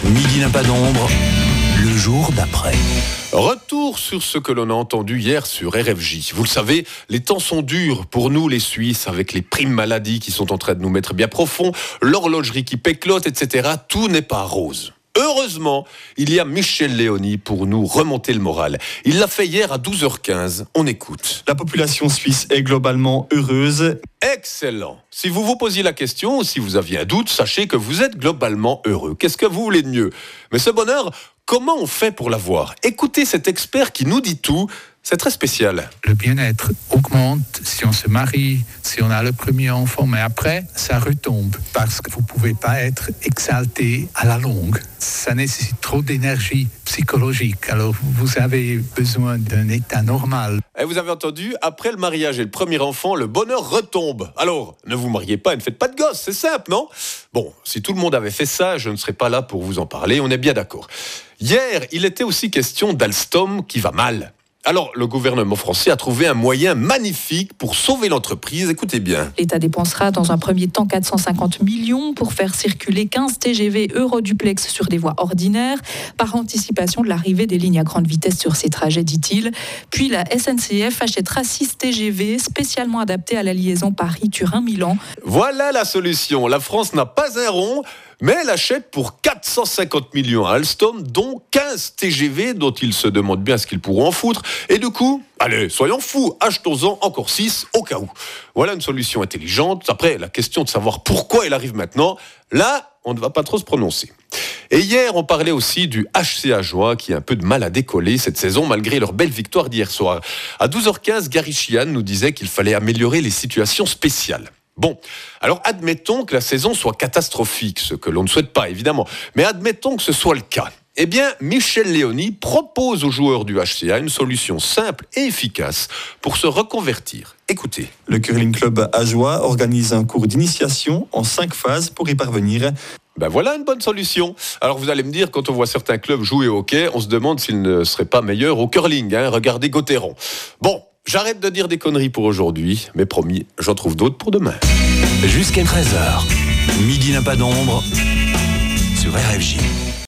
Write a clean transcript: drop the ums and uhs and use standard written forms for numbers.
Midi n'a pas d'ombre, le jour d'après. Retour sur ce que l'on a entendu hier sur RFJ. Vous le savez, les temps sont durs pour nous les Suisses, avec les primes maladies qui sont en train de nous mettre bien profond, l'horlogerie qui péclote, etc. Tout n'est pas rose. Heureusement, il y a Michel Léoni pour nous remonter le moral. Il l'a fait hier à 12h15. On écoute. La population suisse est globalement heureuse. Excellent. Si vous vous posiez la question ou si vous aviez un doute, sachez que vous êtes globalement heureux. Qu'est-ce que vous voulez de mieux ? Mais ce bonheur, comment on fait pour l'avoir ? Écoutez cet expert qui nous dit tout. C'est très spécial. Le bien-être augmente si on se marie, si on a le premier enfant, mais après, ça retombe parce que vous ne pouvez pas être exalté à la longue. Ça nécessite trop d'énergie psychologique. Alors, vous avez besoin d'un état normal. Et vous avez entendu, après le mariage et le premier enfant, le bonheur retombe. Alors, ne vous mariez pas et ne faites pas de gosses, c'est simple, non ? Bon, si tout le monde avait fait ça, je ne serais pas là pour vous en parler, on est bien d'accord. Hier, il était aussi question d'Alstom qui va mal. Alors, le gouvernement français a trouvé un moyen magnifique pour sauver l'entreprise. Écoutez bien. L'État dépensera dans un premier temps 450 millions pour faire circuler 15 TGV Euroduplex sur des voies ordinaires, par anticipation de l'arrivée des lignes à grande vitesse sur ces trajets, dit-il. Puis la SNCF achètera 6 TGV spécialement adaptés à la liaison Paris-Turin-Milan. Voilà la solution. La France n'a pas un rond, mais elle achète pour 450 millions à Alstom, dont 15 TGV dont ils se demandent bien ce qu'ils pourront en foutre. Et du coup, allez, soyons fous, achetons-en encore 6 au cas où. Voilà une solution intelligente. Après, la question de savoir pourquoi elle arrive maintenant, là, on ne va pas trop se prononcer. Et hier, on parlait aussi du HC Ajoie qui a un peu de mal à décoller cette saison malgré leur belle victoire d'hier soir. À 12h15, Gary Sheehan nous disait qu'il fallait améliorer les situations spéciales. Bon, alors admettons que la saison soit catastrophique, ce que l'on ne souhaite pas évidemment, mais admettons que ce soit le cas. Eh bien, Michel Léoni propose aux joueurs du HCA une solution simple et efficace pour se reconvertir. Écoutez. Le Curling Club Ajoie organise un cours d'initiation en 5 phases pour y parvenir. Ben voilà une bonne solution. Alors vous allez me dire, quand on voit certains clubs jouer au hockey, on se demande s'ils ne seraient pas meilleurs au curling. Regardez Gauthieron. Bon. J'arrête de dire des conneries pour aujourd'hui, mais promis, j'en trouve d'autres pour demain. Jusqu'à 13h, Midi n'a pas d'ombre sur RFJ.